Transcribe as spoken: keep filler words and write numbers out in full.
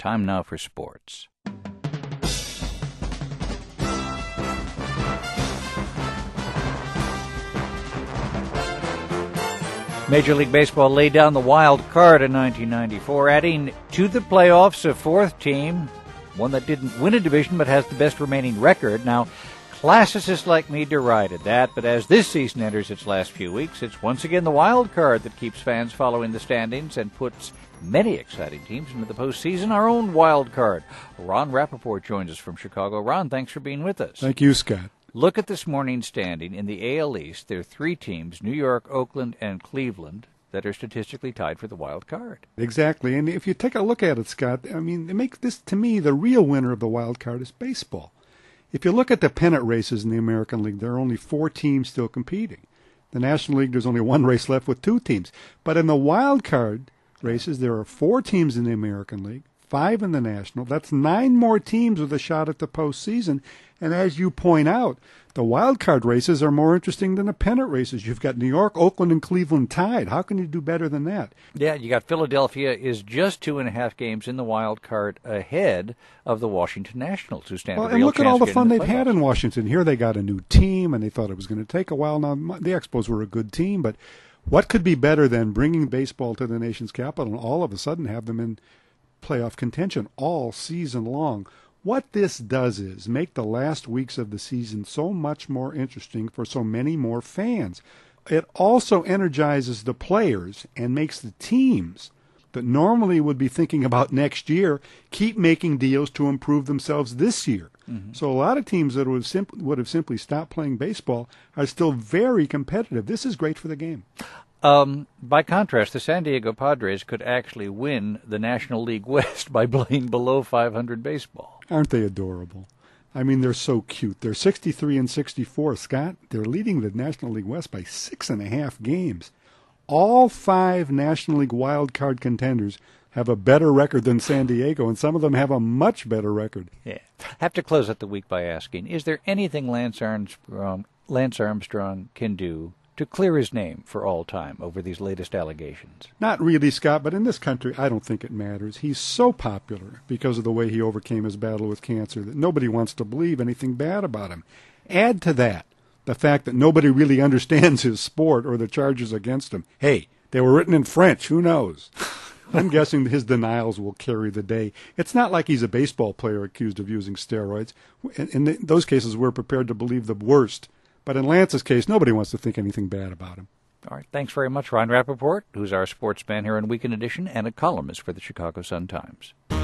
Time now for sports. Major League Baseball laid down the wild card in nineteen ninety-four, adding to the playoffs a fourth team, one that didn't win a division but has the best remaining record. Now, classicists like me derided that, but as this season enters its last few weeks, it's once again the wild card that keeps fans following the standings and puts many exciting teams into the postseason. Our own wild card. Ron Rappaport joins us from Chicago. Ron, thanks for being with us. Thank you, Scott. Look at this morning's standing. In the A L East, there are three teams, New York, Oakland, and Cleveland, that are statistically tied for the wild card. Exactly. And if you take a look at it, Scott, I mean, it makes this, to me, the real winner of the wild card is baseball. If you look at the pennant races in the American League, there are only four teams still competing. The National League, there's only one race left with two teams. But in the wild card races, there are four teams in the American League, five in the National. That's nine more teams with a shot at the postseason. And as you point out, the wild card races are more interesting than the pennant races. You've got New York, Oakland, and Cleveland tied. How can you do better than that? Yeah, you got Philadelphia is just two and a half games in the wild card ahead of the Washington Nationals, who stand well, a real and look chance at all the to get fun in the they've had playoffs. in Washington. Here they got a new team, and they thought it was going to take a while. Now, the Expos were a good team, but what could be better than bringing baseball to the nation's capital and all of a sudden have them in playoff contention all season long? What this does is make the last weeks of the season so much more interesting for so many more fans. It also energizes the players and makes the teams that normally would be thinking about next year keep making deals to improve themselves this year. Mm-hmm. So a lot of teams that would, simp- would have simply stopped playing baseball are still very competitive. This is great for the game. Um, by contrast, the San Diego Padres could actually win the National League West by playing below five hundred baseball. Aren't they adorable? I mean, they're so cute. They're sixty-three and sixty-four, Scott. They're leading the National League West by six and a half games. All five National League wild card contenders have a better record than San Diego, and some of them have a much better record. Yeah. Have to close out the week by asking, is there anything Lance Armstrong, Lance Armstrong can do to clear his name for all time over these latest allegations? Not really, Scott, but in this country, I don't think it matters. He's so popular because of the way he overcame his battle with cancer that nobody wants to believe anything bad about him. Add to that the fact that nobody really understands his sport or the charges against him. Hey, they were written in French. Who knows? I'm guessing his denials will carry the day. It's not like he's a baseball player accused of using steroids. In, in those cases, we're prepared to believe the worst. But in Lance's case, nobody wants to think anything bad about him. All right. Thanks very much, Ron Rappaport, who's our sportsman here on Weekend Edition and a columnist for the Chicago Sun-Times.